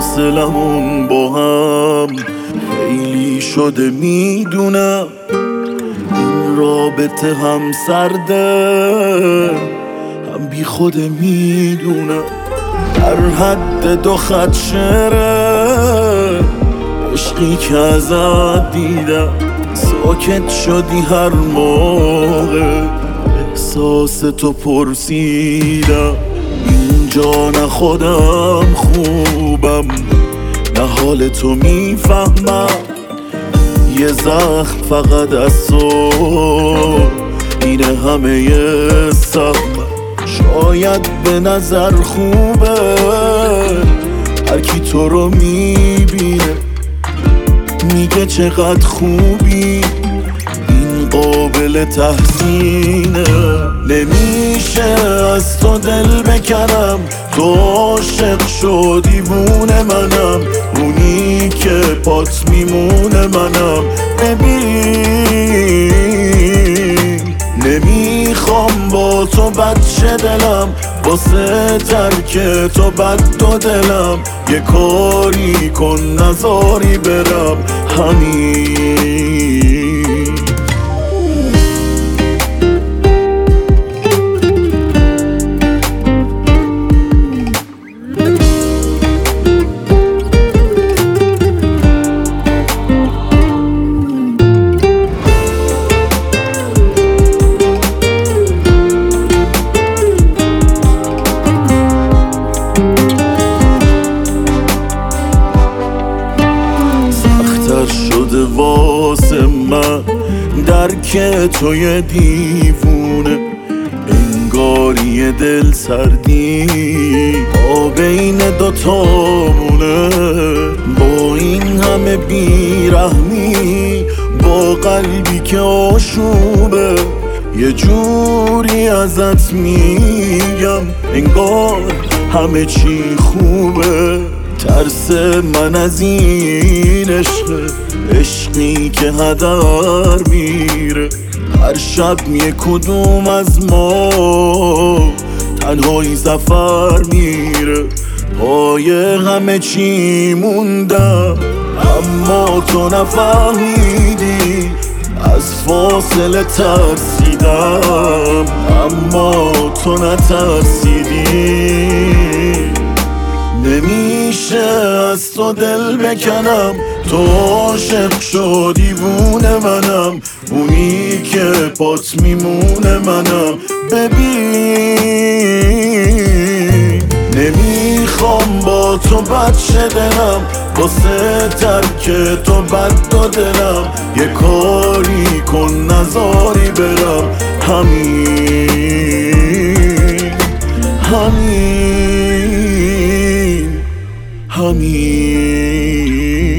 فاصلمون با هم خیلی شده میدونم. این رابطه هم سرده هم بی خود میدونم. در حد 2 خط شعره عشقی که ازت دیدم. ساکت شدی هر موقع احساس تو پرسیدم. اینجا نه خودم خوبم نه حال تو میفهمم. یه زخم فقط از تو اینه همه سهم. شاید به نظر خوبه هر کی تو رو میبینه میگه چقدر خوبی. این قابل تحسینه. نمیشه از تو دل بکنم. تو عاشق شو دیوونه منم. اونی که پات میمونه منم. ببین نمیخوام با تو بد شه دلم. واسه ترک تو بد و دلم. یه کاری کن نذاری برم همین. شده واسه من درک توی دیوونه. انگاری دل سردی با بین 2 تامونه. با این همه بیرحمی با قلبی که آشوبه. یه جوری ازت میگم انگار همه چی خوبه. ترس من از این عشقی که هدر میره. هر شب یه کدوم از ما تنهایی سفر میره. پای همه چی موندم اما تو نفهمیدی. از فاصله ترسیدم اما تو نترسیدی. نمیشه از تو دل بکنم. تو عاشق شو دیوونه منم. اونی که پات میمونه منم. ببین نمیخوام با تو بد شه دلم. واسه ترک تو بد و دلم. یه کاری کن نذاری برم همین همین همین.